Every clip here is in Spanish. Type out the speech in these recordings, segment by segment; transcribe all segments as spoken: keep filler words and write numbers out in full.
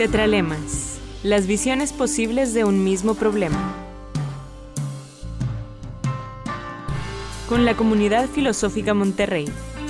Tetralemas, las visiones posibles de un mismo problema. Con la Comunidad Filosófica Monterrey.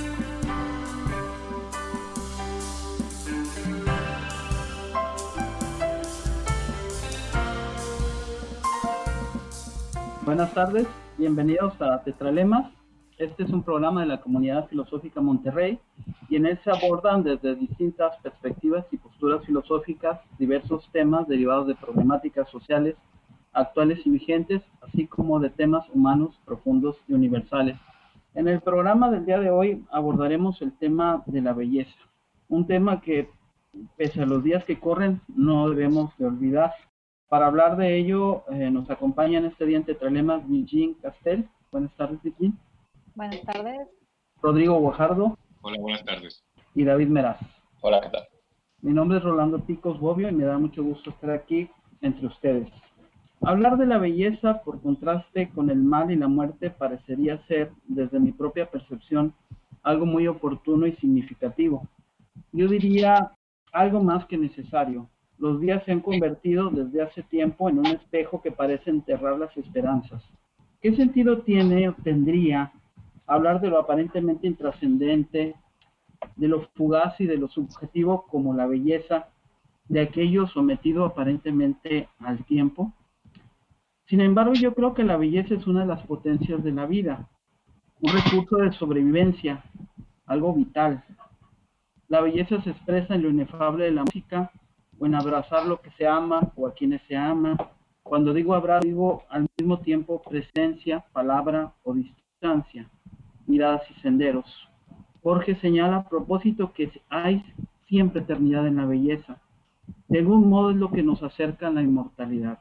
Buenas tardes, bienvenidos a Tetralemas. Este es un programa de la Comunidad Filosófica Monterrey y en él se abordan desde distintas perspectivas y posturas filosóficas diversos temas derivados de problemáticas sociales actuales y vigentes, así como de temas humanos profundos y universales. En el programa del día de hoy abordaremos el tema de la belleza, un tema que, pese a los días que corren, no debemos de olvidar. Para hablar de ello, eh, nos acompaña en este día en Tetralemas Virgin Castel. Buenas tardes, Virgin. Buenas tardes. Rodrigo Guajardo. Hola, buenas tardes. Y David Meraz. Hola, ¿qué tal? Mi nombre es Rolando Picos Bobbio y me da mucho gusto estar aquí entre ustedes. Hablar de la belleza, por contraste con el mal y la muerte, parecería ser, desde mi propia percepción, algo muy oportuno y significativo. Yo diría algo más que necesario. Los días se han convertido desde hace tiempo en un espejo que parece enterrar las esperanzas. ¿Qué sentido tiene o tendría hablar de lo aparentemente intrascendente, de lo fugaz y de lo subjetivo como la belleza, de aquello sometido aparentemente al tiempo? Sin embargo, yo creo que la belleza es una de las potencias de la vida, un recurso de sobrevivencia, algo vital. La belleza se expresa en lo inefable de la música, o en abrazar lo que se ama o a quienes se ama. Cuando digo abrazo, digo al mismo tiempo presencia, palabra o distancia, miradas y senderos. Jorge señala a propósito que hay siempre eternidad en la belleza. De algún modo es lo que nos acerca a la inmortalidad.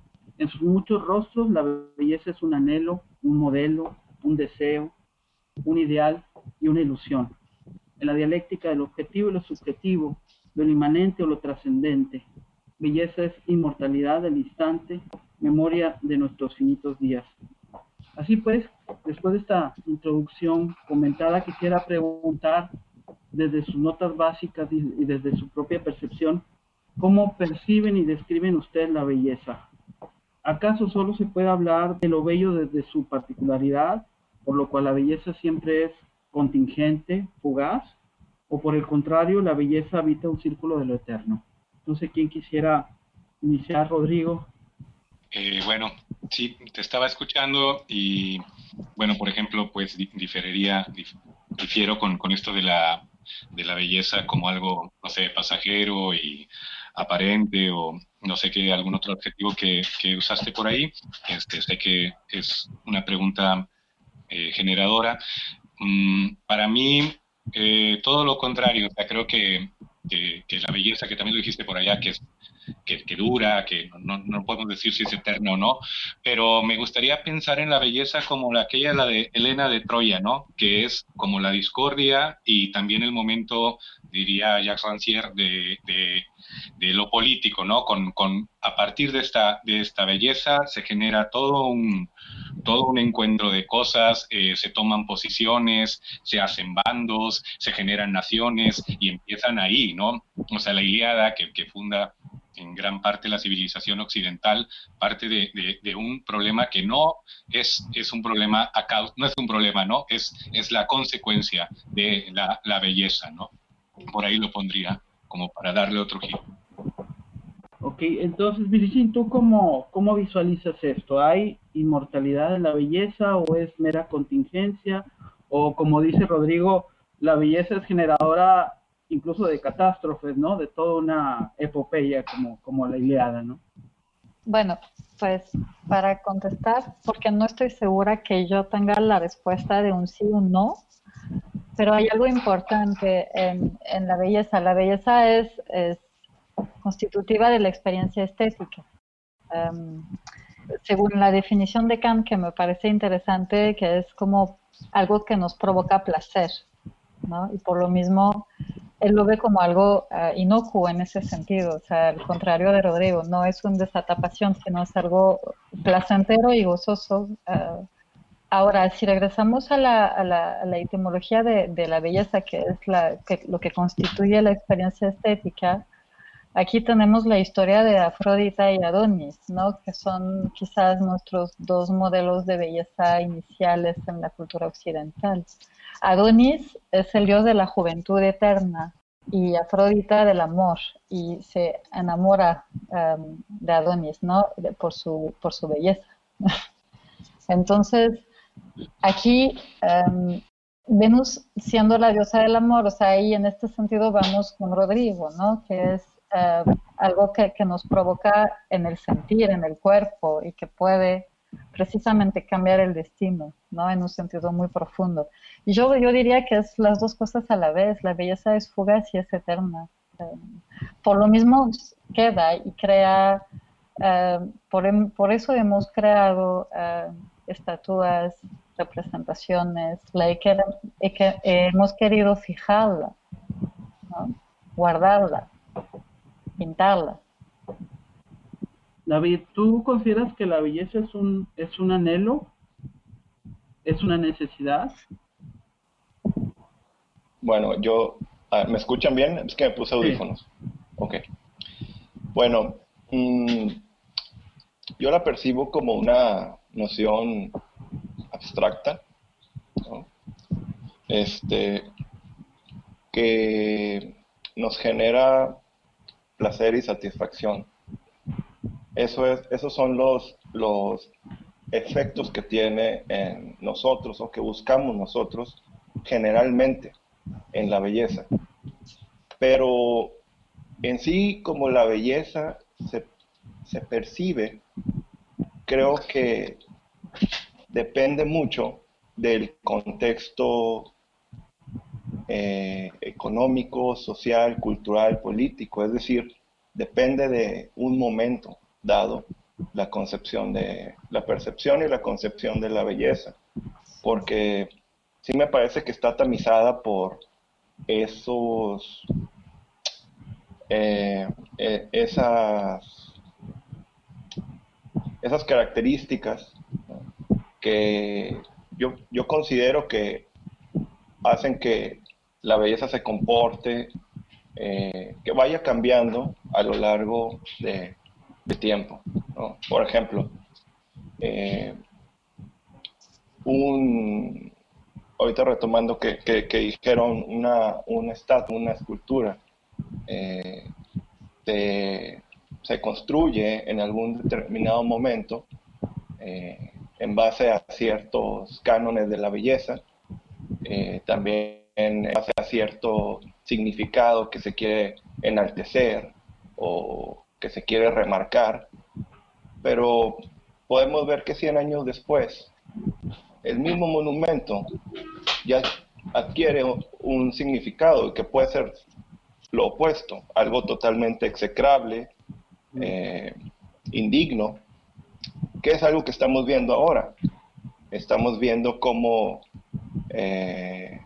En sus muchos rostros la belleza es un anhelo, un modelo, un deseo, un ideal y una ilusión. En la dialéctica del objetivo y lo subjetivo, lo inmanente o lo trascendente, belleza es inmortalidad del instante, memoria de nuestros finitos días. Así pues, después de esta introducción comentada, quisiera preguntar desde sus notas básicas y desde su propia percepción, ¿cómo perciben y describen ustedes la belleza? ¿Acaso solo se puede hablar de lo bello desde su particularidad, por lo cual la belleza siempre es contingente, fugaz? ¿O por el contrario, la belleza habita un círculo de lo eterno? No sé quién quisiera iniciar, Rodrigo. Eh, bueno, sí, te estaba escuchando y, bueno, por ejemplo, pues diferiría, dif, difiero con, con esto de la, de la belleza como algo, no sé, pasajero y aparente o no sé qué, algún otro adjetivo que, que usaste por ahí. Este, sé que es una pregunta eh, generadora. Mm, para mí, eh, todo lo contrario. O sea, creo que, que, que la belleza, que también lo dijiste por allá, que es Que, que dura, que no, no podemos decir si es eterna o no, pero me gustaría pensar en la belleza como la, aquella, la de Helena de Troya, ¿no? Que es como la discordia y también el momento, diría Jacques Rancière, de, de, de lo político, ¿no? Con, con, a partir de esta, de esta belleza se genera todo un, todo un encuentro de cosas, eh, se toman posiciones, se hacen bandos, se generan naciones y empiezan ahí, ¿no? O sea, la Ilíada que, que funda en gran parte la civilización occidental, parte de, de, de un problema que no es, es un problema a causa, no es un problema, ¿no? Es, es la consecuencia de la, la belleza, ¿no? Por ahí lo pondría, como para darle otro giro. Ok, entonces, Virgin, ¿tú cómo, cómo visualizas esto? ¿Hay inmortalidad en la belleza o es mera contingencia? O, como dice Rodrigo, la belleza es generadora incluso de catástrofes, ¿no? De toda una epopeya como, como la Ilíada, ¿no? Bueno, pues para contestar, porque no estoy segura que yo tenga la respuesta de un sí o un no, pero hay algo importante en, en la belleza. La belleza es, es constitutiva de la experiencia estética. Um, según la definición de Kant, que me parece interesante, que es como algo que nos provoca placer, ¿no? Y por lo mismo él lo ve como algo uh, inocuo en ese sentido, o sea, al contrario de Rodrigo, no es un desatapación, sino es algo placentero y gozoso. Uh, ahora, si regresamos a la, a la, a la etimología de, de la belleza, que es la, que, lo que constituye la experiencia estética, aquí tenemos la historia de Afrodita y Adonis, ¿no? Que son quizás nuestros dos modelos de belleza iniciales en la cultura occidental. Adonis es el dios de la juventud eterna y Afrodita del amor, y se enamora um, de Adonis, ¿no? De, por, su, por su belleza. Entonces, aquí um, Venus siendo la diosa del amor, o sea, ahí en este sentido vamos con Rodrigo, ¿no? Que es uh, algo que, que nos provoca en el sentir, en el cuerpo, y que puede precisamente cambiar el destino, ¿no? En un sentido muy profundo. Y yo, yo diría que es las dos cosas a la vez. La belleza es fugaz y es eterna. Um, por lo mismo queda y crea, uh, por, por eso hemos creado uh, estatuas, representaciones, la he, he, he, hemos querido fijarla, ¿no? Guardarla, pintarla. David, ¿tú consideras que la belleza es un, es un anhelo? ¿Es una necesidad? Bueno, yo... ¿me escuchan bien? Es que me puse audífonos. Sí. Ok. Bueno, mmm, yo la percibo como una noción abstracta, ¿no? Este, que nos genera placer y satisfacción. Eso es, esos son los, los efectos que tiene en nosotros o que buscamos nosotros generalmente en la belleza. Pero en sí, como la belleza se, se percibe, creo que depende mucho del contexto eh, económico, social, cultural, político. Es decir, depende de un momento dado la concepción de la percepción y la concepción de la belleza, porque sí me parece que está tamizada por esos eh, eh, esas esas características, ¿no? que yo, yo considero que hacen que la belleza se comporte, eh, que vaya cambiando a lo largo de, de tiempo, ¿no? Por ejemplo, eh, un, ahorita retomando que, que, que dijeron una, una estatua, una escultura, eh, de, se construye en algún determinado momento eh, en base a ciertos cánones de la belleza, eh, también en base a cierto significado que se quiere enaltecer o que se quiere remarcar, pero podemos ver que cien años después el mismo monumento ya adquiere un significado que puede ser lo opuesto, algo totalmente execrable, eh, indigno, que es algo que estamos viendo ahora. Estamos viendo cómo eh,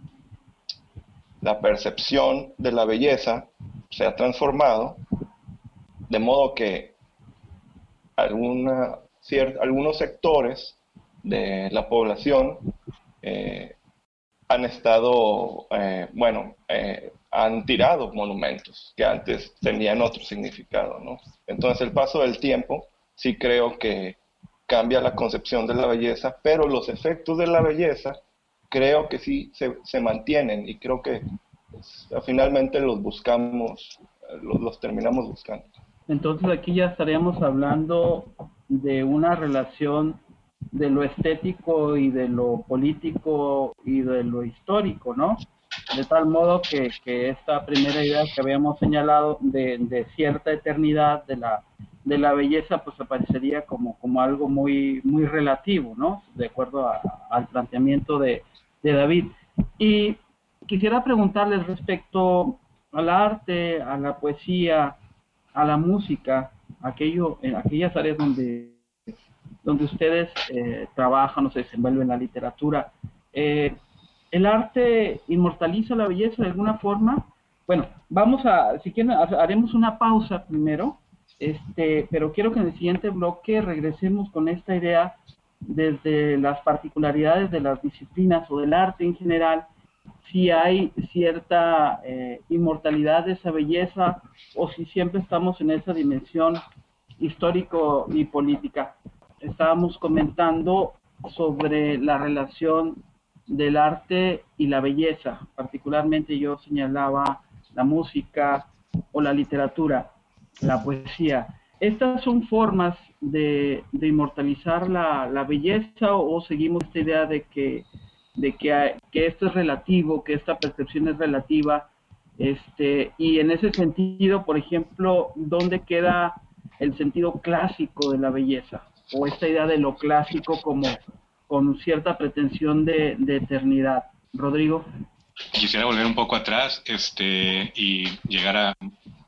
la percepción de la belleza se ha transformado, de modo que alguna, cier- algunos sectores de la población eh, han estado, eh, bueno, eh, han tirado monumentos que antes tenían otro significado, ¿no? Entonces el paso del tiempo sí creo que cambia la concepción de la belleza, pero los efectos de la belleza creo que sí se, se mantienen y creo que pues, finalmente los buscamos, los, los terminamos buscando. Entonces aquí ya estaríamos hablando de una relación de lo estético y de lo político y de lo histórico, ¿no? De tal modo que, que esta primera idea que habíamos señalado de, de cierta eternidad de la, de la belleza, pues aparecería como, como algo muy, muy relativo, ¿no? De acuerdo a, al planteamiento de, de David. Y quisiera preguntarles respecto al arte, a la poesía, a la música, aquello, en aquellas áreas donde donde ustedes eh, trabajan o se desenvuelven en la literatura, eh, ¿el arte inmortaliza la belleza de alguna forma? Bueno, vamos a, si quieren, haremos una pausa primero, este, pero quiero que en el siguiente bloque regresemos con esta idea desde las particularidades de las disciplinas o del arte en general si hay cierta eh, inmortalidad de esa belleza o si siempre estamos en esa dimensión histórico y política. Estábamos comentando sobre la relación del arte y la belleza, particularmente yo señalaba la música o la literatura, la poesía. ¿Estas son formas de, de inmortalizar la, la belleza o, o seguimos esta idea de que, de que, que esto es relativo, que esta percepción es relativa? Este, y en ese sentido, por ejemplo, ¿dónde queda el sentido clásico de la belleza? O esta idea de lo clásico como con cierta pretensión de, de eternidad. Rodrigo. Quisiera volver un poco atrás este, y llegar a...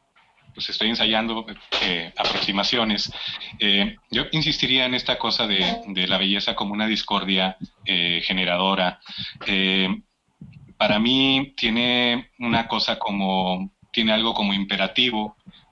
pues estoy ensayando eh, aproximaciones. Eh, yo insistiría en esta cosa de, de la belleza como una discordia eh, generadora. Eh, para mí tiene una cosa como, tiene algo como imperativo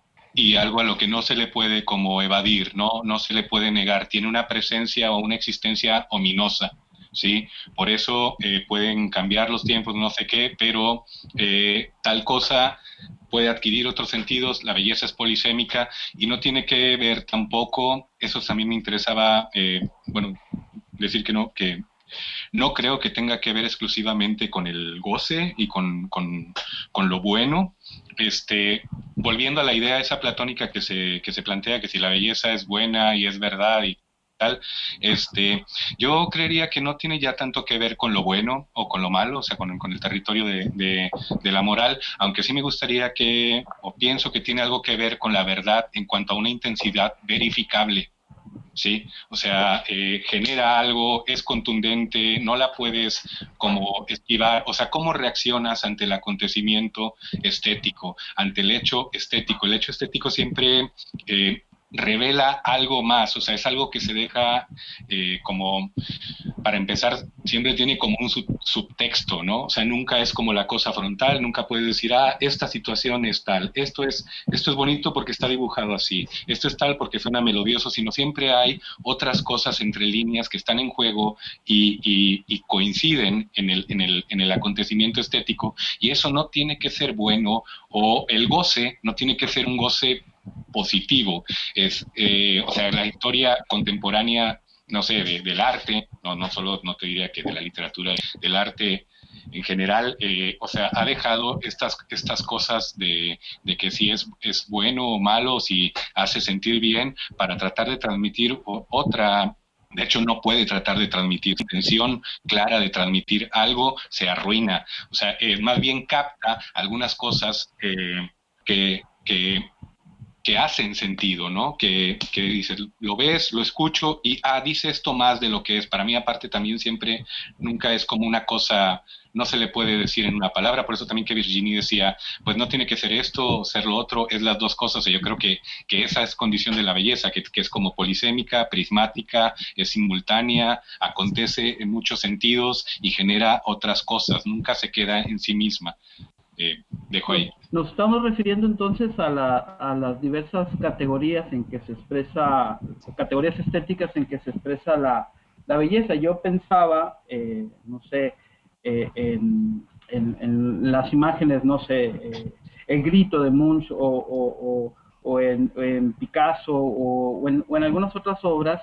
y algo a lo que no se le puede como evadir, no, no se le puede negar. Tiene una presencia o una existencia ominosa. ¿Sí? Por eso eh, pueden cambiar los tiempos, no sé qué, pero eh, tal cosa puede adquirir otros sentidos, la belleza es polisémica y no tiene que ver tampoco, eso también me interesaba, eh, bueno, decir que no, que no creo que tenga que ver exclusivamente con el goce y con, con, con lo bueno. Este, volviendo a la idea esa platónica que se, que se plantea, que si la belleza es buena y es verdad y tal, este, yo creería que no tiene ya tanto que ver con lo bueno o con lo malo, o sea, con, con el territorio de, de, de la moral, aunque sí me gustaría que, o pienso que tiene algo que ver con la verdad en cuanto a una intensidad verificable, ¿sí? O sea, eh, genera algo, es contundente, no la puedes como esquivar, o sea, ¿cómo reaccionas ante el acontecimiento estético, ante el hecho estético? El hecho estético siempre... Eh, revela algo más, o sea, es algo que se deja eh, como, para empezar, siempre tiene como un sub subtexto, ¿no? O sea, nunca es como la cosa frontal, nunca puedes decir, ah, esta situación es tal, esto es, esto es bonito porque está dibujado así, esto es tal porque suena melodioso, sino siempre hay otras cosas entre líneas que están en juego y, y, y coinciden en el, en, el, en el acontecimiento estético, y eso no tiene que ser bueno, o el goce no tiene que ser un goce positivo, es, eh, o sea, la historia contemporánea, no sé, de, del arte, no, no solo, no te diría que de la literatura, del arte en general, eh, o sea, ha dejado estas, estas cosas de, de que si es, es bueno o malo, si hace sentir bien, para tratar de transmitir otra... De hecho, no puede tratar de transmitir intención clara de transmitir algo, se arruina. O sea, eh, más bien capta algunas cosas eh, que... que que hacen sentido, ¿no? Que, que dices, lo ves, lo escucho y, ah, dice esto más de lo que es. Para mí, aparte, también siempre, nunca es como una cosa, no se le puede decir en una palabra, por eso también que Virginie decía, pues no tiene que ser esto o ser lo otro, es las dos cosas, y yo creo que, que esa es condición de la belleza, que, que es como polisémica, prismática, es simultánea, acontece en muchos sentidos y genera otras cosas, nunca se queda en sí misma. Eh, dejo ahí. Nos estamos refiriendo entonces a, la, a las diversas categorías en que se expresa, categorías estéticas en que se expresa la, la belleza. Yo pensaba, eh, no sé, eh, en, en, en las imágenes, no sé, eh, el grito de Munch o, o, o, o en, en Picasso o, o, en, o en algunas otras obras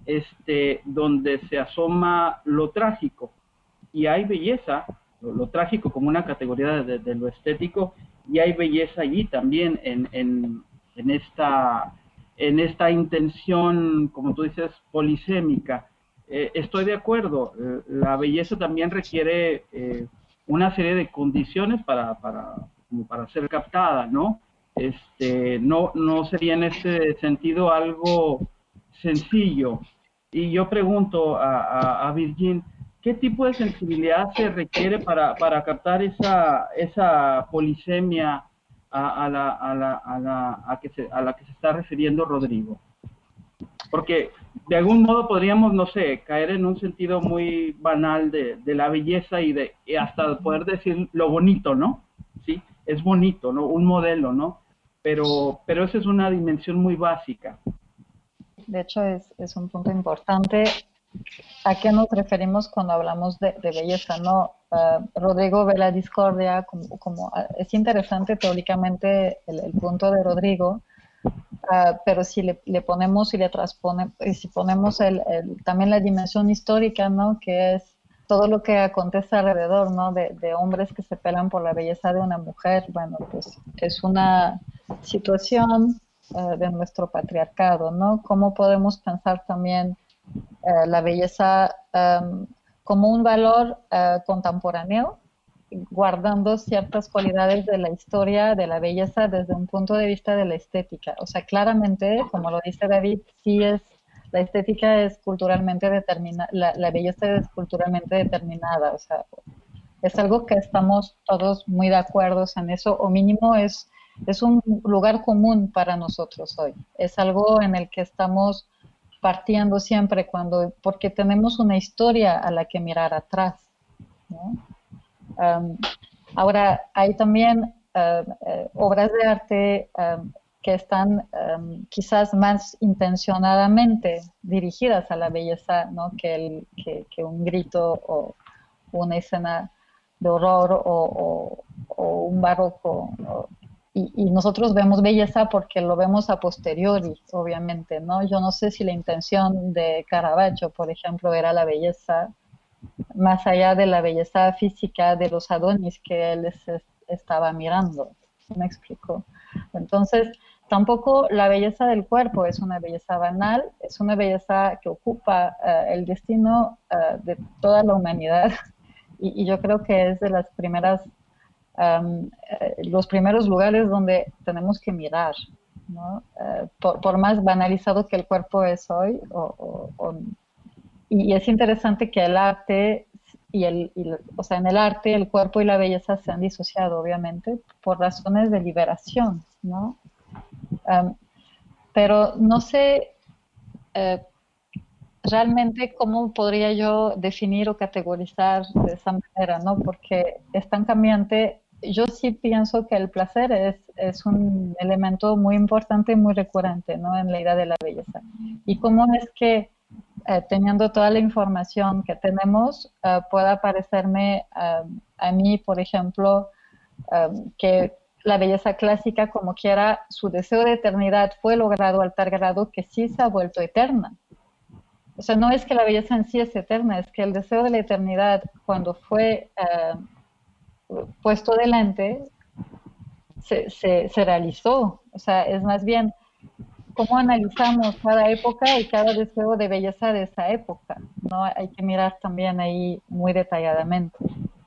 este, donde se asoma lo trágico y hay belleza, lo, lo trágico como una categoría de, de lo estético, y hay belleza allí también en, en, en, esta, en esta intención, como tú dices, polisémica. Eh, estoy de acuerdo, eh, la belleza también requiere eh, una serie de condiciones para, para, como para ser captada, ¿no? Este, no, no sería en ese sentido algo sencillo. Y yo pregunto a, a, a Virginie, ¿qué tipo de sensibilidad se requiere para, para captar esa, esa polisemia a, a, la, a, la, a, la, a, que se, a la que se está refiriendo Rodrigo? Porque de algún modo podríamos, no sé, caer en un sentido muy banal de, de la belleza y, de, y hasta poder decir lo bonito, ¿no? Sí, es bonito, ¿no? Un modelo, ¿no? Pero, pero esa es una dimensión muy básica. De hecho, es, es un punto importante. a qué nos referimos cuando hablamos de, de belleza, ¿no? Uh, Rodrigo ve la discordia como, como uh, es interesante teóricamente el, el punto de Rodrigo, uh, pero si le, le ponemos y le transponemos, y si ponemos el, el, también la dimensión histórica, ¿no? Que es todo lo que acontece alrededor, ¿no? De, de hombres que se pelean por la belleza de una mujer, bueno, pues es una situación uh, de nuestro patriarcado, ¿no? ¿Cómo podemos pensar también uh, la belleza um, como un valor uh, contemporáneo, guardando ciertas cualidades de la historia de la belleza desde un punto de vista de la estética? O sea, claramente, como lo dice David, sí es la estética es culturalmente determinada, la, la belleza es culturalmente determinada, o sea, es algo que estamos todos muy de acuerdo en eso, o mínimo es, es un lugar común para nosotros hoy, es algo en el que estamos partiendo siempre, cuando, porque tenemos una historia a la que mirar atrás, ¿no? Um, ahora, hay también uh, uh, obras de arte um, que están um, quizás más intencionadamente dirigidas a la belleza, ¿no? que, el, que, que un grito o una escena de horror o, o, o un barroco. O, y, y nosotros vemos belleza porque lo vemos a posteriori, obviamente, ¿no? Yo no sé si la intención de Caravaggio, por ejemplo, era la belleza, más allá de la belleza física de los Adonis que él es, estaba mirando. ¿Me explico? Entonces, tampoco la belleza del cuerpo es una belleza banal, es una belleza que ocupa uh, el destino uh, de toda la humanidad y, y yo creo que es de las primeras, um, uh, los primeros lugares donde tenemos que mirar, ¿no? Uh, por, por más banalizado que el cuerpo es hoy, o, o, o, y es interesante que el arte y el, y, o sea, en el arte el cuerpo y la belleza se han disociado, obviamente, por razones de liberación, ¿no? Um, pero no sé uh, realmente cómo podría yo definir o categorizar de esa manera, ¿no? Porque es tan cambiante. Yo sí pienso que el placer es, es un elemento muy importante y muy recurrente, ¿no? En la idea de la belleza. Y cómo es que Uh, teniendo toda la información que tenemos, uh, pueda parecerme uh, a mí, por ejemplo, um, que la belleza clásica, como quiera, su deseo de eternidad fue logrado al tal grado que sí se ha vuelto eterna. O sea, no es que la belleza en sí es eterna, es que el deseo de la eternidad, cuando fue uh, puesto delante, se, se, se realizó. O sea, es más bien cómo analizamos cada época y cada deseo de belleza de esa época, ¿no? Hay que mirar también ahí muy detalladamente.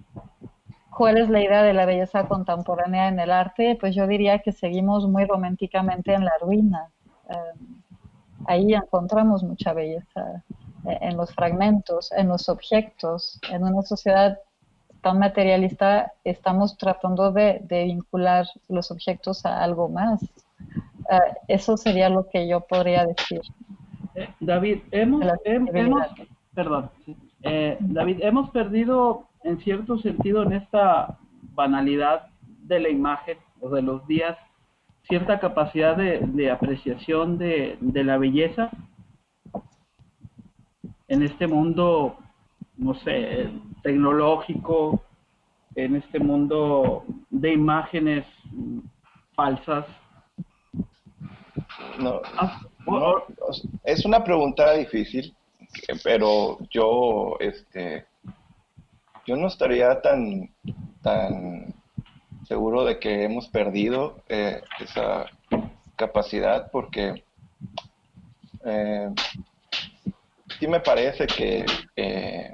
¿Cuál es la idea de la belleza contemporánea en el arte? Pues yo diría que seguimos muy románticamente en la ruina. Eh, ahí encontramos mucha belleza, eh, en los fragmentos, en los objetos. En una sociedad tan materialista estamos tratando de, de vincular los objetos a algo más. Uh, eso sería lo que yo podría decir. Eh, David, hemos, hem, hemos perdón, eh, David, hemos perdido en cierto sentido en esta banalidad de la imagen o de los días cierta capacidad de, de apreciación de, de la belleza en este mundo, no sé, tecnológico, en este mundo de imágenes falsas. No, no, es una pregunta difícil, pero yo, este, yo no estaría tan, tan seguro de que hemos perdido eh, esa capacidad, porque eh, sí me parece que eh,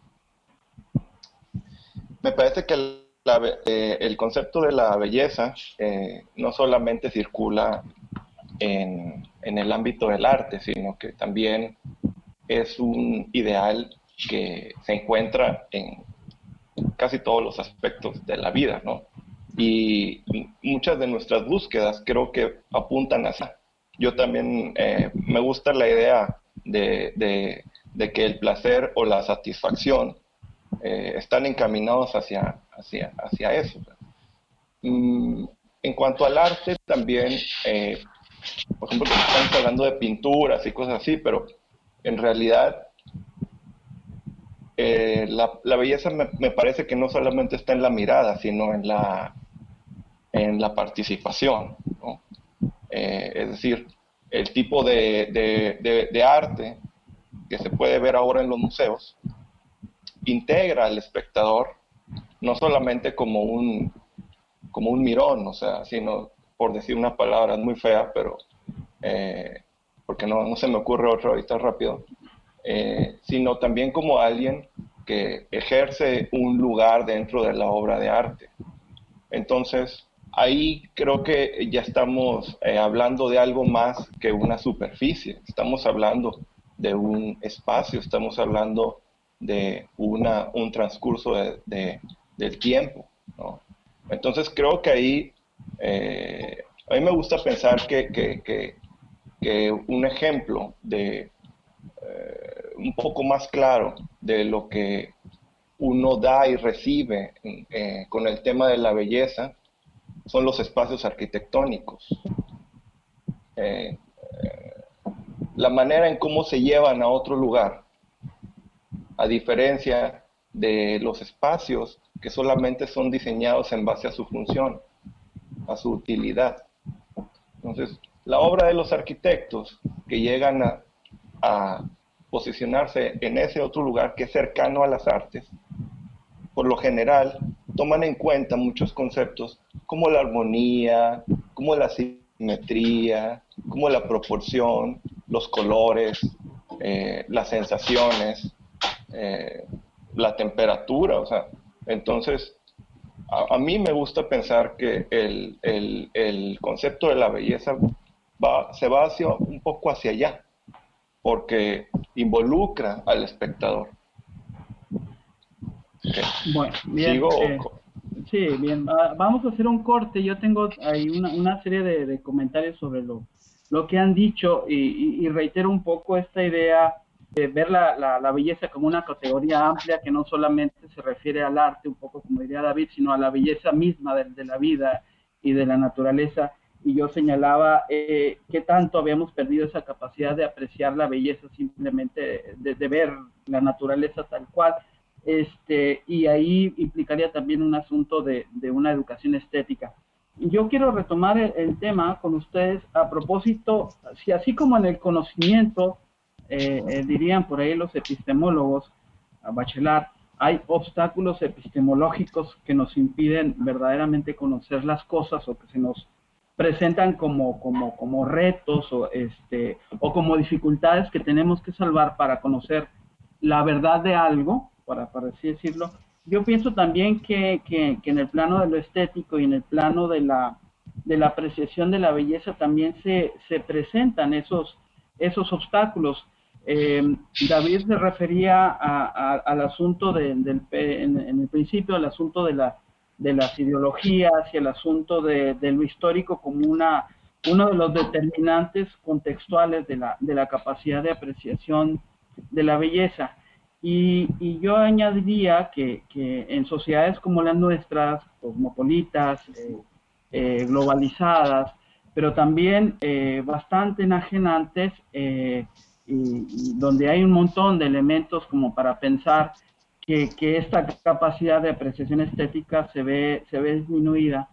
me parece que la, eh, el concepto de la belleza eh, no solamente circula En, en el ámbito del arte, sino que también es un ideal que se encuentra en casi todos los aspectos de la vida, ¿no? Y muchas de nuestras búsquedas creo que apuntan hacia. Yo también eh, me gusta la idea de, de, de que el placer o la satisfacción eh, están encaminados hacia, hacia, hacia eso. Mm, en cuanto al arte, también eh, por ejemplo, estamos hablando de pinturas y cosas así, pero en realidad eh, la, la belleza me, me parece que no solamente está en la mirada, sino en la, en la participación, ¿no? Eh, es decir, el tipo de, de, de, de arte que se puede ver ahora en los museos integra al espectador no solamente como un, como un mirón, o sea, sino, por decir una palabra muy fea, pero eh, porque no, no se me ocurre otra ahorita rápido, eh, sino también como alguien que ejerce un lugar dentro de la obra de arte. Entonces, ahí creo que ya estamos eh, hablando de algo más que una superficie, estamos hablando de un espacio, estamos hablando de una, un transcurso de, de, del tiempo, ¿no? Entonces creo que ahí, eh, a mí me gusta pensar que, que, que, que un ejemplo de eh, un poco más claro de lo que uno da y recibe eh, con el tema de la belleza son los espacios arquitectónicos. Eh, eh, la manera en cómo se llevan a otro lugar, a diferencia de los espacios que solamente son diseñados en base a su función, a su utilidad. Entonces, la obra de los arquitectos que llegan a, a posicionarse en ese otro lugar que es cercano a las artes, por lo general, toman en cuenta muchos conceptos como la armonía, como la simetría, como la proporción, los colores, eh, las sensaciones, eh, la temperatura, o sea, entonces, a, a mí me gusta pensar que el, el, el concepto de la belleza va, se va hacia, un poco hacia allá, porque involucra al espectador. Okay. Bueno, bien. ¿Sigo? Eh, sí, bien. Uh, vamos a hacer un corte. Yo tengo ahí una, una serie de, de comentarios sobre lo, lo que han dicho y, y, y reitero un poco esta idea de ver la, la, la belleza como una categoría amplia que no solamente se refiere al arte, un poco como diría David, sino a la belleza misma de, de la vida y de la naturaleza. Y yo señalaba eh, qué tanto habíamos perdido esa capacidad de apreciar la belleza, simplemente de, de ver la naturaleza tal cual. Este, y ahí implicaría también un asunto de, de una educación estética. Yo quiero retomar el, el tema con ustedes a propósito, si así como en el conocimiento, eh, eh, dirían por ahí los epistemólogos, a Bachelard, hay obstáculos epistemológicos que nos impiden verdaderamente conocer las cosas o que se nos presentan como, como, como retos o, este, o como dificultades que tenemos que salvar para conocer la verdad de algo, para, para así decirlo. Yo pienso también que, que, que en el plano de lo estético y en el plano de la, de la apreciación de la belleza también se, se presentan esos, esos obstáculos. Eh, David se refería a, a, al asunto de, del, en, en el principio, al asunto de, la, de las ideologías y el asunto de, de lo histórico como una, uno de los determinantes contextuales de la, de la capacidad de apreciación de la belleza. Y, y yo añadiría que, que en sociedades como las nuestras, cosmopolitas, eh, eh, globalizadas, pero también eh, bastante enajenantes, eh, y, y donde hay un montón de elementos como para pensar que, que esta capacidad de apreciación estética se ve, se ve disminuida.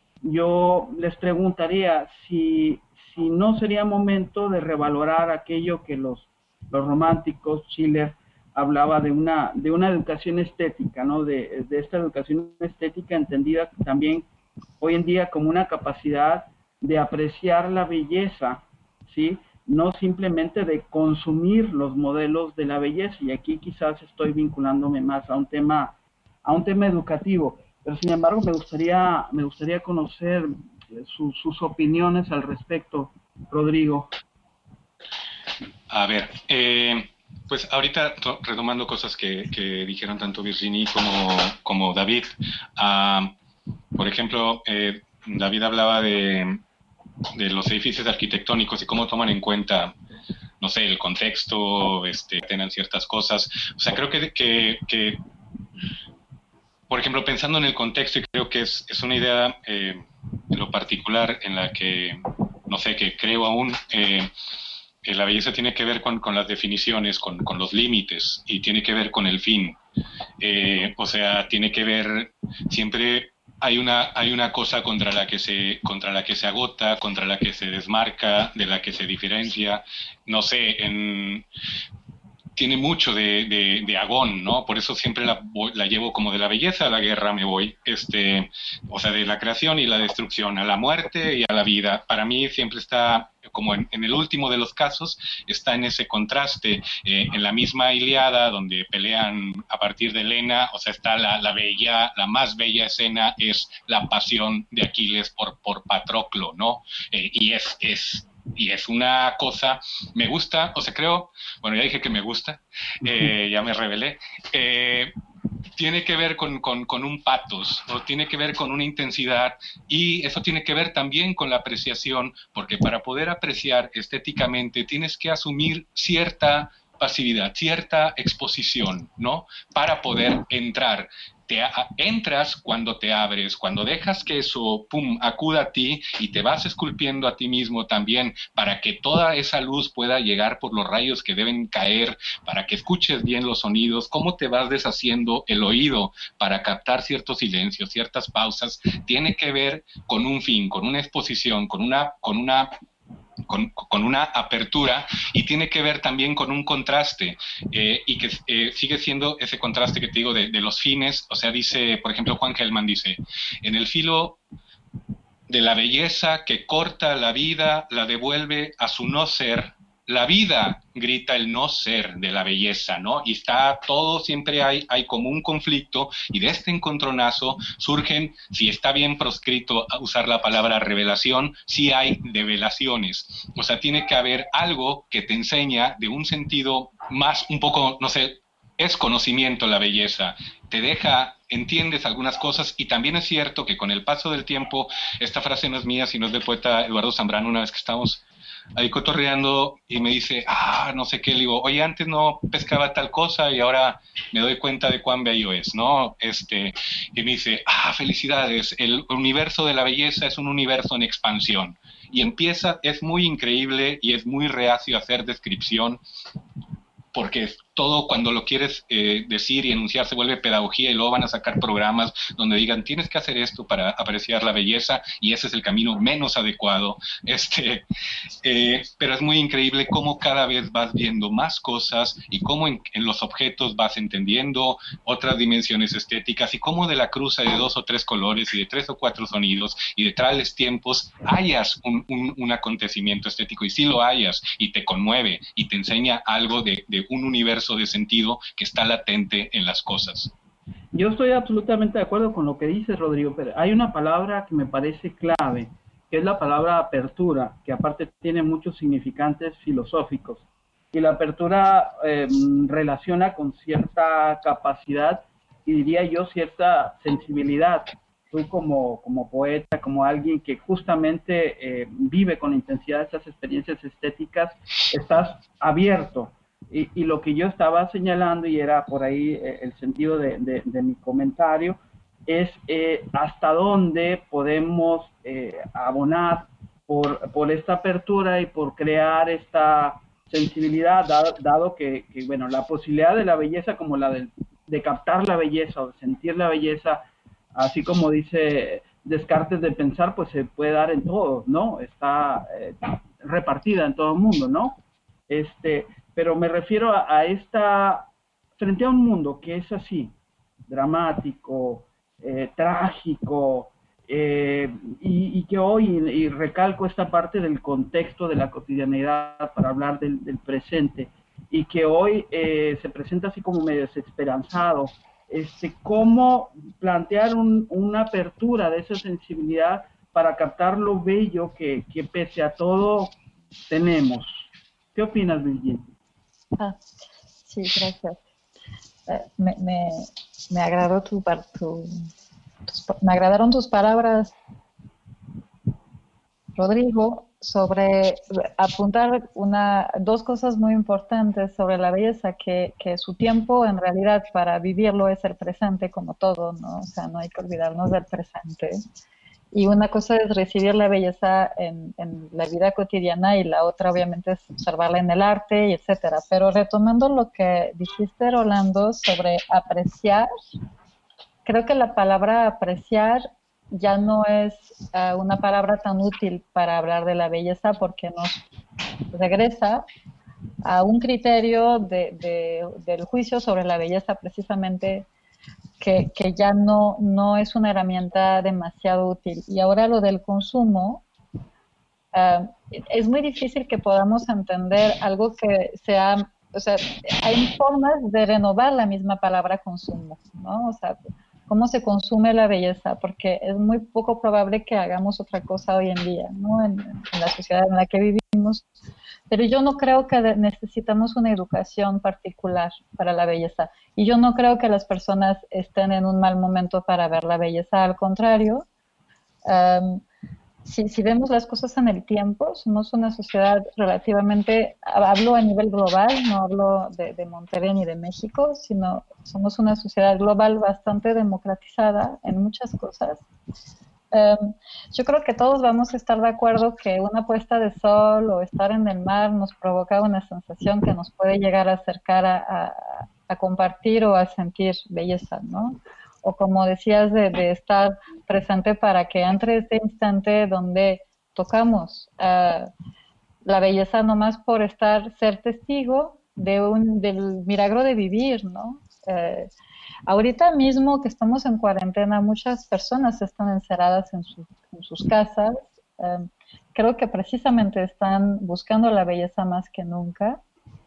Yo les preguntaría si, si no sería momento de revalorar aquello que los, los románticos, Schiller, hablaba de una, de una educación estética, ¿no? De, de esta educación estética entendida también hoy en día como una capacidad de apreciar la belleza, ¿sí? No simplemente de consumir los modelos de la belleza, y aquí quizás estoy vinculándome más a un tema, a un tema educativo, pero sin embargo me gustaría, me gustaría conocer su, sus opiniones al respecto, Rodrigo. A ver, eh... pues ahorita retomando cosas que, que dijeron tanto Virginie como, como David, uh, por ejemplo, eh, David hablaba de, de los edificios arquitectónicos y cómo toman en cuenta, no sé, el contexto, este, tengan ciertas cosas. O sea, creo que, que, que por ejemplo, pensando en el contexto, y creo que es, es una idea eh, en lo particular en la que, no sé, que creo aún... Eh, eh, la belleza tiene que ver con, con las definiciones, con, con los límites, y tiene que ver con el fin. Eh, o sea, tiene que ver, siempre hay una, hay una cosa contra la que se, contra la que se agota, contra la que se desmarca, de la que se diferencia. No sé, en... tiene mucho de, de, de agón, ¿no? Por eso siempre la, la llevo como de la belleza a la guerra me voy, este, o sea, de la creación y la destrucción, a la muerte y a la vida. Para mí siempre está, como en, en el último de los casos, está en ese contraste, eh, en la misma Ilíada, donde pelean a partir de Helena, o sea, está la, la bella, la más bella escena es la pasión de Aquiles por, por Patroclo, ¿no? Eh, y es, es Y es una cosa, me gusta, o sea, creo, bueno, ya dije que me gusta, eh, ya me revelé, eh, tiene que ver con, con, con un patos, o tiene que ver con una intensidad, y eso tiene que ver también con la apreciación, porque para poder apreciar estéticamente tienes que asumir cierta pasividad, cierta exposición, ¿no? Para poder entrar. Te a, entras cuando te abres, cuando dejas que eso, pum, acuda a ti y te vas esculpiendo a ti mismo también para que toda esa luz pueda llegar por los rayos que deben caer, para que escuches bien los sonidos, cómo te vas deshaciendo el oído para captar ciertos silencios, ciertas pausas, tiene que ver con un fin, con una exposición, con una, con una Con, con una apertura, y tiene que ver también con un contraste, eh, y que eh, sigue siendo ese contraste que te digo de, de los fines. O sea, dice, por ejemplo, Juan Gelman dice, en el filo de la belleza que corta la vida, la devuelve a su no ser, la vida grita el no ser de la belleza, ¿no? Y está todo, siempre hay, hay como un conflicto, y de este encontronazo surgen, si está bien proscrito usar la palabra revelación, sí hay develaciones. O sea, tiene que haber algo que te enseña de un sentido más, un poco, no sé, es conocimiento la belleza, te deja, entiendes algunas cosas, y también es cierto que con el paso del tiempo, esta frase no es mía, sino es del poeta Eduardo Zambrano, una vez que estamos ahí cotorreando, y me dice, ah, no sé qué, le digo, oye, antes no pescaba tal cosa y ahora me doy cuenta de cuán bello es, ¿no? Este, y me dice, ah, felicidades, el universo de la belleza es un universo en expansión. Y empieza, es muy increíble y es muy reacio a hacer descripción, porque todo cuando lo quieres eh, decir y enunciar se vuelve pedagogía, y luego van a sacar programas donde digan tienes que hacer esto para apreciar la belleza, y ese es el camino menos adecuado. Este, eh, pero es muy increíble cómo cada vez vas viendo más cosas, y cómo en, en los objetos vas entendiendo otras dimensiones estéticas, y cómo de la cruza de dos o tres colores y de tres o cuatro sonidos y de tales tiempos hayas un, un, un acontecimiento estético, y sí lo hayas, y te conmueve y te enseña algo de, de un universo de sentido que está latente en las cosas. Yo estoy absolutamente de acuerdo con lo que dices, Rodrigo, pero hay una palabra que me parece clave, que es la palabra apertura, que aparte tiene muchos significantes filosóficos. Y la apertura eh, relaciona con cierta capacidad, y diría yo cierta sensibilidad. Tú como, como poeta, como alguien que justamente eh, vive con intensidad esas experiencias estéticas, estás abierto. Y, y lo que yo estaba señalando, y era por ahí eh, el sentido de, de, de mi comentario, es eh, hasta dónde podemos eh, abonar por, por esta apertura y por crear esta sensibilidad, dado, dado que, que, bueno, la posibilidad de la belleza como la de, de captar la belleza o de sentir la belleza, así como dice Descartes de pensar, pues se puede dar en todos, ¿no? Está eh, repartida en todo el mundo, ¿no? Este, pero me refiero a, a esta, frente a un mundo que es así, dramático, eh, trágico, eh, y, y que hoy, y recalco esta parte del contexto de la cotidianidad para hablar del, del presente, y que hoy eh, se presenta así como medio desesperanzado, este, cómo plantear un, una apertura de esa sensibilidad para captar lo bello que, que pese a todo tenemos. ¿Qué opinas, Virginia? Ah, sí, gracias. Eh, me, me, me agradó tu, tu tus, me agradaron tus palabras, Rodrigo, sobre apuntar una, dos cosas muy importantes sobre la belleza, que, que su tiempo en realidad para vivirlo es el presente como todo, ¿no? O sea, no hay que olvidarnos del presente. Y una cosa es recibir la belleza en, en la vida cotidiana y la otra obviamente es observarla en el arte y etcétera. Pero retomando lo que dijiste, Rolando, sobre apreciar, creo que la palabra apreciar ya no es uh, una palabra tan útil para hablar de la belleza porque nos regresa a un criterio de, de, del juicio sobre la belleza precisamente que, que ya no, no es una herramienta demasiado útil. Y ahora lo del consumo, uh, es muy difícil que podamos entender algo que sea, o sea, hay formas de renovar la misma palabra consumo, ¿no? O sea, cómo se consume la belleza, porque es muy poco probable que hagamos otra cosa hoy en día, ¿no? En, en la sociedad en la que vivimos. Pero yo no creo que necesitamos una educación particular para la belleza. Y yo no creo que las personas estén en un mal momento para ver la belleza. Al contrario, um, si, si vemos las cosas en el tiempo, somos una sociedad relativamente, hablo a nivel global, no hablo de, de Monterrey ni de México, sino somos una sociedad global bastante democratizada en muchas cosas. Um, yo creo que todos vamos a estar de acuerdo que una puesta de sol o estar en el mar nos provoca una sensación que nos puede llegar a acercar a, a, a compartir o a sentir belleza, ¿no? O como decías, de, de estar presente para que entre este instante donde tocamos uh, la belleza nomás por estar, ser testigo de un, del milagro de vivir, ¿no? Uh, Ahorita mismo que estamos en cuarentena, muchas personas están encerradas en, su, en sus casas. Um, creo que precisamente están buscando la belleza más que nunca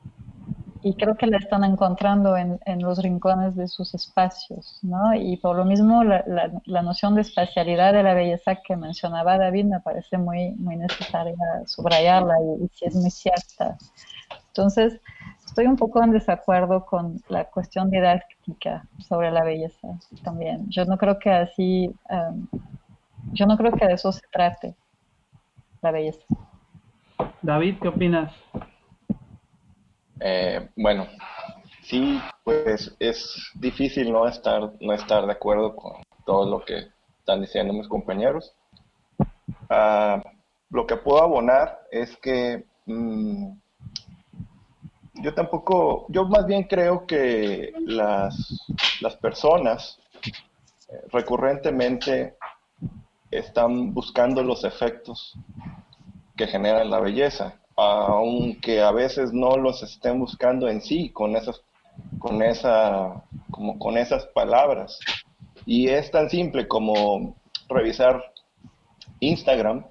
y creo que la están encontrando en, en los rincones de sus espacios, ¿no? Y por lo mismo la, la, la noción de espacialidad de la belleza que mencionaba David me parece muy, muy necesaria subrayarla y, y sí es muy cierta. Entonces, estoy un poco en desacuerdo con la cuestión didáctica sobre la belleza también. Yo no creo que así, um, yo no creo que de eso se trate la belleza. David, ¿qué opinas? Eh, bueno, sí, pues es difícil no estar, no estar de acuerdo con todo lo que están diciendo mis compañeros. Uh, lo que puedo abonar es que mmm, yo tampoco, yo más bien creo que las, las personas eh, recurrentemente están buscando los efectos que generan la belleza, aunque a veces no los estén buscando en sí con esas, con esa, como con esas palabras. Y es tan simple como revisar Instagram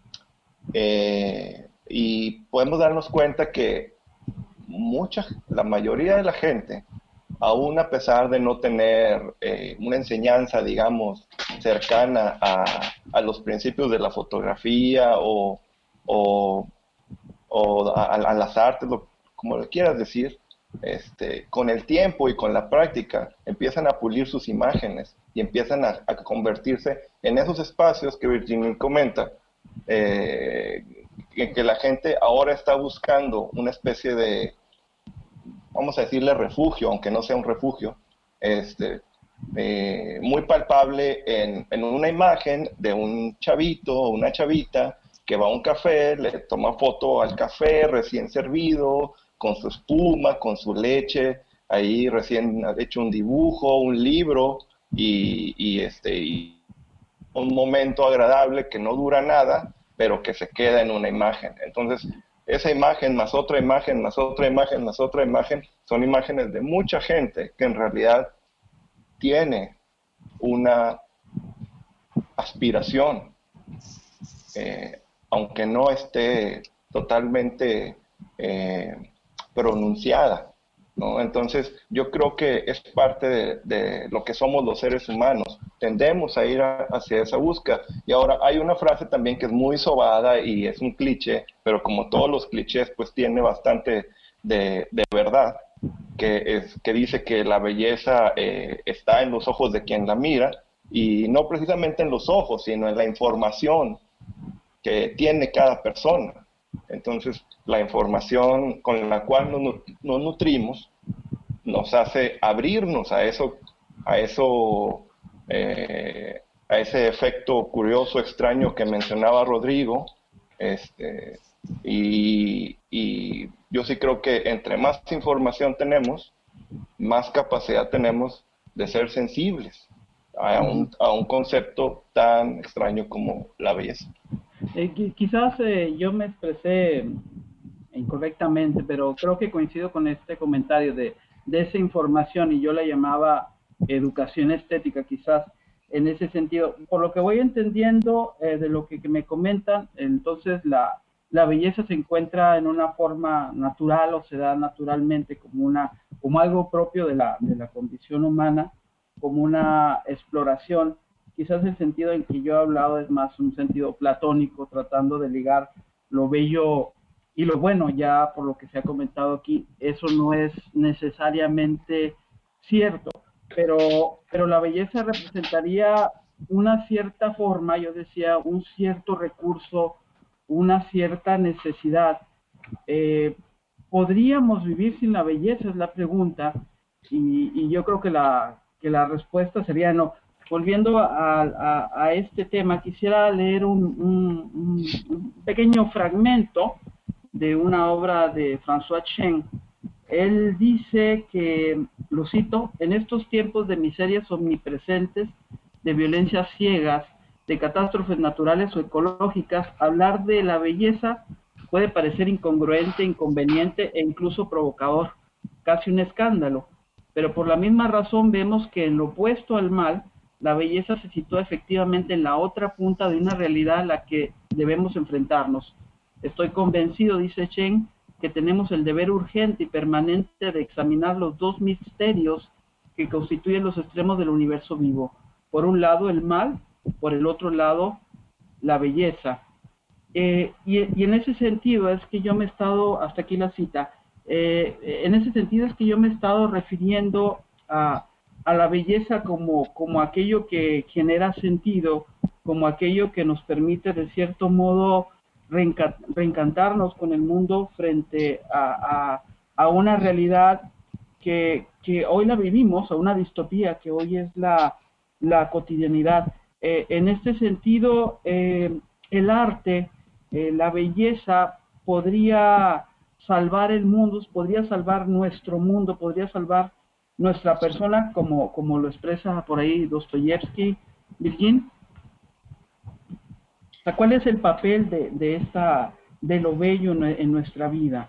eh, y podemos darnos cuenta que mucha, la mayoría de la gente, aún a pesar de no tener eh, una enseñanza, digamos, cercana a, a los principios de la fotografía o, o, o a, a las artes, lo, como lo quieras decir, este, con el tiempo y con la práctica empiezan a pulir sus imágenes y empiezan a, a convertirse en esos espacios que Virginia comenta, eh, en que la gente ahora está buscando una especie de, vamos a decirle refugio, aunque no sea un refugio, este, eh, muy palpable en, en una imagen de un chavito o una chavita que va a un café, le toma foto al café recién servido, con su espuma, con su leche, ahí recién hecho un dibujo, un libro, y, y, este, y un momento agradable que no dura nada, pero que se queda en una imagen. Entonces, esa imagen más otra imagen, más otra imagen, más otra imagen, son imágenes de mucha gente que en realidad tiene una aspiración, eh, aunque no esté totalmente eh, pronunciada, ¿no? Entonces, yo creo que es parte de, de lo que somos los seres humanos. Tendemos a ir a, hacia esa búsqueda. Y ahora hay una frase también que es muy sobada y es un cliché, pero como todos los clichés, pues tiene bastante de, de verdad, que, es, que dice que la belleza eh, está en los ojos de quien la mira, y no precisamente en los ojos, sino en la información que tiene cada persona. Entonces, la información con la cual nos, nos nutrimos nos hace abrirnos a eso, a eso, eh, a a ese efecto curioso, extraño que mencionaba Rodrigo, este, y, y yo sí creo que entre más información tenemos, más capacidad tenemos de ser sensibles a un, a un concepto tan extraño como la belleza. Eh, quizás eh, yo me expresé incorrectamente, pero creo que coincido con este comentario de, de esa información, y yo la llamaba educación estética, quizás en ese sentido. Por lo que voy entendiendo eh, de lo que, que me comentan, entonces la, la belleza se encuentra en una forma natural, o se da naturalmente como, una, como algo propio de la, de la condición humana, como una exploración. Quizás el sentido en que yo he hablado es más un sentido platónico, tratando de ligar lo bello y lo bueno. Ya por lo que se ha comentado aquí, eso no es necesariamente cierto, pero, pero la belleza representaría una cierta forma, yo decía, un cierto recurso, una cierta necesidad. Eh, ¿Podríamos vivir sin la belleza? Es la pregunta, y, y yo creo que la, que la respuesta sería no. Volviendo a, a, a este tema, quisiera leer un, un, un pequeño fragmento de una obra de François Chen. Él dice que, lo cito: en estos tiempos de miserias omnipresentes, de violencias ciegas, de catástrofes naturales o ecológicas, hablar de la belleza puede parecer incongruente, inconveniente e incluso provocador, casi un escándalo. Pero por la misma razón vemos que en lo opuesto al mal, la belleza se sitúa efectivamente en la otra punta de una realidad a la que debemos enfrentarnos. Estoy convencido, dice Chen, que tenemos el deber urgente y permanente de examinar los dos misterios que constituyen los extremos del universo vivo. Por un lado el mal, por el otro lado la belleza. Eh, y, y en ese sentido es que yo me he estado, hasta aquí la cita, eh, en ese sentido es que yo me he estado refiriendo a, a la belleza como, como aquello que genera sentido, como aquello que nos permite de cierto modo reenca reencantarnos con el mundo frente a, a, a una realidad que, que hoy la vivimos, a una distopía que hoy es la, la cotidianidad. Eh, en este sentido, eh, el arte, eh, la belleza podría salvar el mundo, podría salvar nuestro mundo, podría salvar nuestra persona, como, como lo expresa por ahí Dostoyevsky. Virgin, ¿cuál es el papel de, de, esta, de lo bello en, en nuestra vida?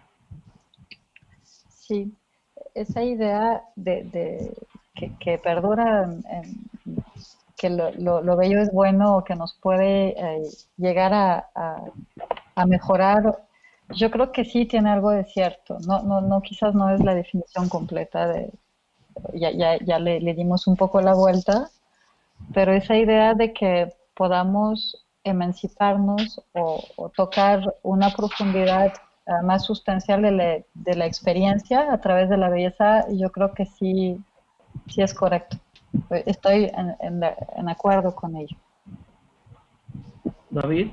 Sí, esa idea de, de que, que perdura, en, en, que lo, lo, lo bello es bueno, o que nos puede eh, llegar a, a, a mejorar, yo creo que sí tiene algo de cierto. No, no, no, quizás no es la definición completa de, ya, ya, ya le, le dimos un poco la vuelta, pero esa idea de que podamos emanciparnos o, o tocar una profundidad uh, más sustancial de la, de la experiencia a través de la belleza, yo creo que sí, sí es correcto. Estoy en, en, en acuerdo con ello. David.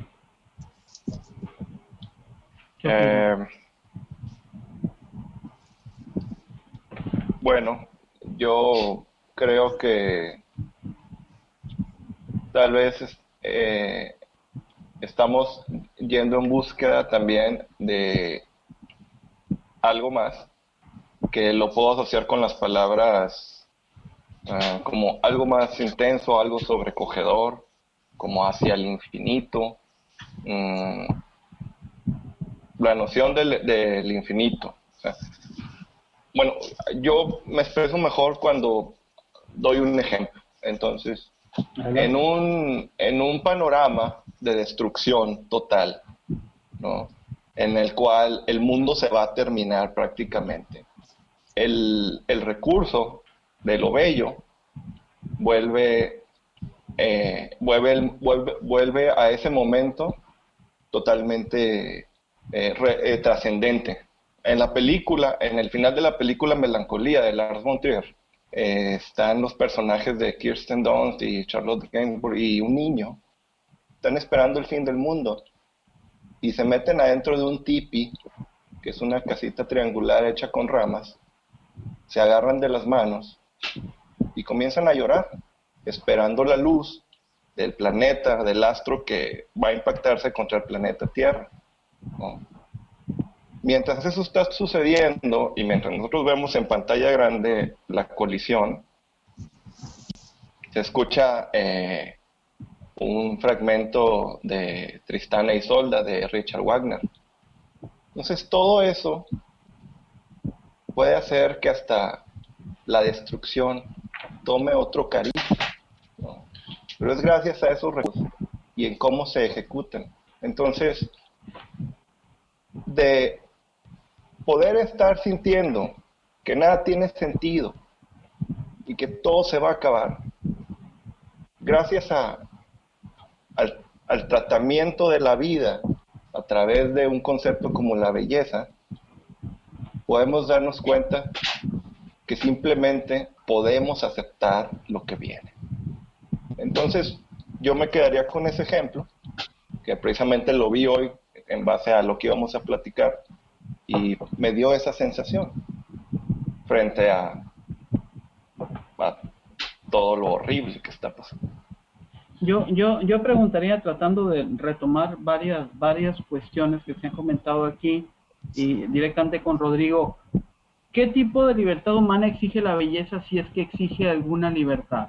Eh, bueno, yo creo que tal vez eh, estamos yendo en búsqueda también de algo más, que lo puedo asociar con las palabras uh, como algo más intenso, algo sobrecogedor, como hacia el infinito. Um, la noción del, del infinito. O sea, bueno, yo me expreso mejor cuando doy un ejemplo. Entonces, en un, en un panorama de destrucción total, ¿no?, en el cual el mundo se va a terminar prácticamente, el, el recurso de lo bello vuelve, eh, vuelve, vuelve, vuelve a ese momento totalmente eh, eh, trascendente. En la película, en el final de la película Melancolía de Lars von Trier, eh, están los personajes de Kirsten Dunst y Charlotte Gainsbourg y un niño. Están esperando el fin del mundo y se meten adentro de un tipi, que es una casita triangular hecha con ramas. Se agarran de las manos y comienzan a llorar, esperando la luz del planeta, del astro que va a impactarse contra el planeta Tierra, ¿no? Mientras eso está sucediendo y mientras nosotros vemos en pantalla grande la colisión, se escucha eh, un fragmento de Tristana e Isolda de Richard Wagner. Entonces todo eso puede hacer que hasta la destrucción tome otro cariz, ¿no? Pero es gracias a esos recursos y en cómo se ejecutan. Entonces, de poder estar sintiendo que nada tiene sentido y que todo se va a acabar, gracias a, al, al tratamiento de la vida a través de un concepto como la belleza, podemos darnos cuenta que simplemente podemos aceptar lo que viene. Entonces, yo me quedaría con ese ejemplo, que precisamente lo vi hoy en base a lo que íbamos a platicar, y me dio esa sensación frente a, a todo lo horrible que está pasando. Yo, yo, yo preguntaría, tratando de retomar varias, varias cuestiones que se han comentado aquí, y directamente con Rodrigo, ¿qué tipo de libertad humana exige la belleza si es que exige alguna libertad?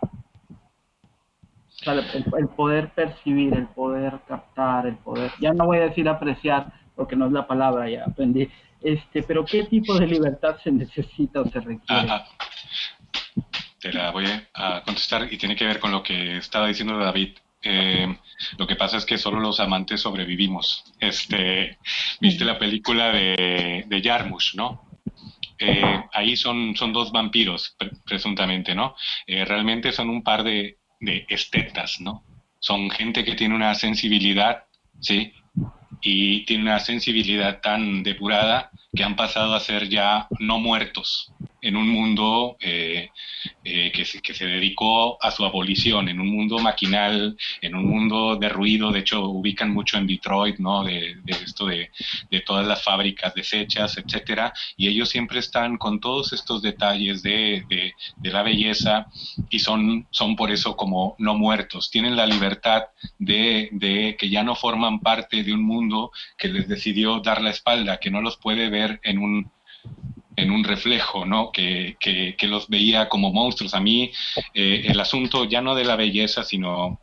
O sea, el, el poder percibir, el poder captar, el poder, ya no voy a decir apreciar, porque no es la palabra, ya aprendí, este, pero ¿qué tipo de libertad se necesita o se requiere? Ajá. Te la voy a contestar y tiene que ver con lo que estaba diciendo David. Eh, lo que pasa es que solo los amantes sobrevivimos. Este, ¿viste la película de, de Jarmusch, no? Eh, ahí son, son dos vampiros, pre presuntamente, ¿no? Eh, realmente son un par de, de estetas, ¿no? Son gente que tiene una sensibilidad, ¿sí? Y tiene una sensibilidad tan depurada que han pasado a ser ya no muertos en un mundo eh, eh, que, se, que se dedicó a su abolición, en un mundo maquinal, en un mundo de ruido. De hecho, ubican mucho en Detroit, ¿no? De, de esto de, de todas las fábricas deshechas, etcétera. Y ellos siempre están con todos estos detalles de, de, de la belleza y son, son por eso como no muertos. Tienen la libertad de, de que ya no forman parte de un mundo que les decidió dar la espalda, que no los puede ver en un en un reflejo, ¿no? Que, que, que los veía como monstruos. A mí eh, el asunto ya no de la belleza, sino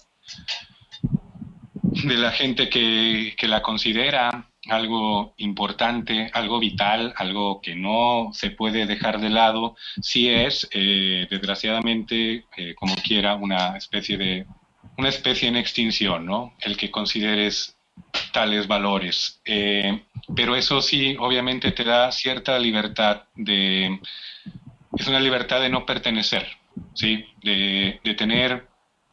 de la gente que, que la considera algo importante, algo vital, algo que no se puede dejar de lado, sí es, eh, desgraciadamente, eh, como quiera, una especie de una especie en extinción, ¿no? El que consideres tales valores, eh, pero eso sí, obviamente te da cierta libertad de, es una libertad de no pertenecer, ¿sí? De, de tener,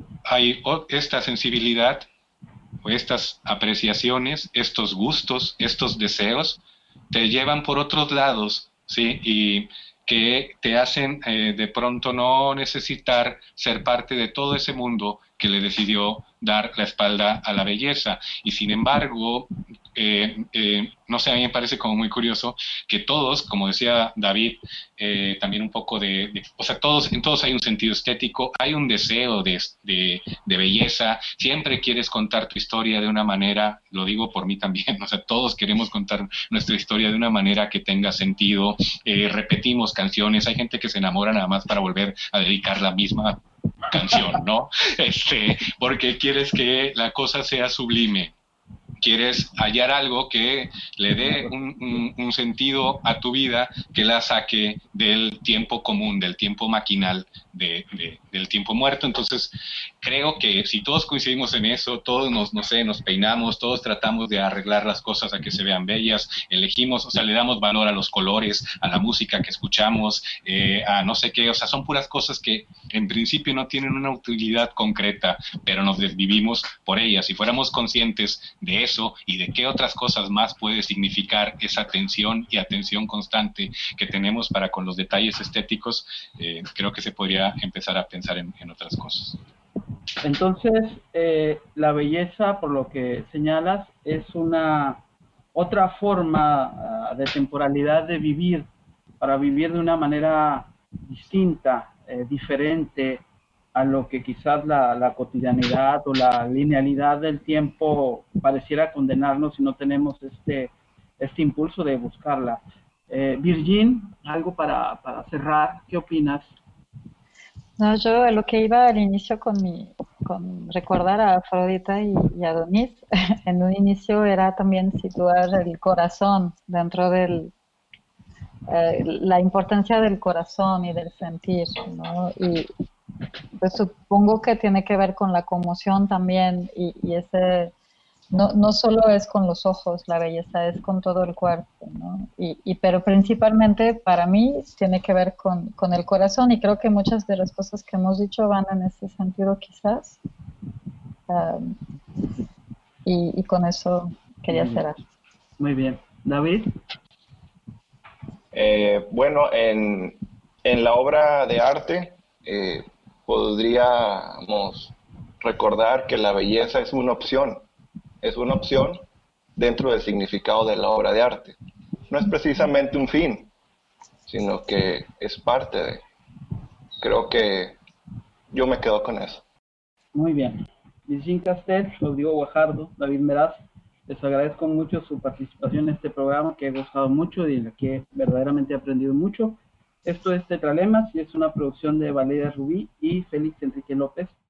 hay esta sensibilidad, o estas apreciaciones, estos gustos, estos deseos, te llevan por otros lados, ¿sí? Y que te hacen eh, de pronto no necesitar ser parte de todo ese mundo que le decidió dar la espalda a la belleza. Y sin embargo, eh, eh, no sé, a mí me parece como muy curioso que todos, como decía David, eh, también un poco de, de, o sea, todos, en todos hay un sentido estético, hay un deseo de, de, de belleza, siempre quieres contar tu historia de una manera, lo digo por mí también, o sea, todos queremos contar nuestra historia de una manera que tenga sentido, eh, repetimos canciones, hay gente que se enamora nada más para volver a dedicar la misma canción, ¿no? Este, porque quieres que la cosa sea sublime, quieres hallar algo que le dé un, un, un sentido a tu vida, que la saque del tiempo común, del tiempo maquinal, de, de, del tiempo muerto. Entonces, creo que si todos coincidimos en eso, todos nos, no sé, nos peinamos, todos tratamos de arreglar las cosas a que se vean bellas, elegimos, o sea, le damos valor a los colores, a la música que escuchamos, eh, a no sé qué, o sea, son puras cosas que en principio no tienen una utilidad concreta, pero nos desvivimos por ellas. Si fuéramos conscientes de eso y de qué otras cosas más puede significar esa atención y atención constante que tenemos para con los detalles estéticos, eh, creo que se podría empezar a pensar en, en otras cosas. Entonces, eh, la belleza, por lo que señalas, es una otra forma uh, de temporalidad de vivir, para vivir de una manera distinta, eh, diferente a lo que quizás la, la cotidianidad o la linealidad del tiempo pareciera condenarnos si no tenemos este, este impulso de buscarla. Eh, Virgin, algo para, para cerrar, ¿qué opinas? No, yo a lo que iba al inicio con mi, con recordar a Afrodita y, y Adonis, en un inicio era también situar el corazón dentro del, eh, la importancia del corazón y del sentir, ¿no? Y pues supongo que tiene que ver con la conmoción también y, y ese, no, no solo es con los ojos la belleza, es con todo el cuerpo, ¿no? Y, y pero principalmente para mí tiene que ver con, con el corazón y creo que muchas de las cosas que hemos dicho van en ese sentido quizás. Um, y, y con eso quería Muy bien. cerrar. Muy bien. David. Eh, bueno, en, en la obra de arte eh, podríamos recordar que la belleza es una opción, es una opción dentro del significado de la obra de arte. No es precisamente un fin, sino que es parte de. Creo que yo me quedo con eso. Muy bien. Virgin Castel, Rodrigo Guajardo, David Meraz, les agradezco mucho su participación en este programa que he gustado mucho y en el que verdaderamente he aprendido mucho. Esto es Tetralemas y es una producción de Valeria Rubí y Félix Enrique López.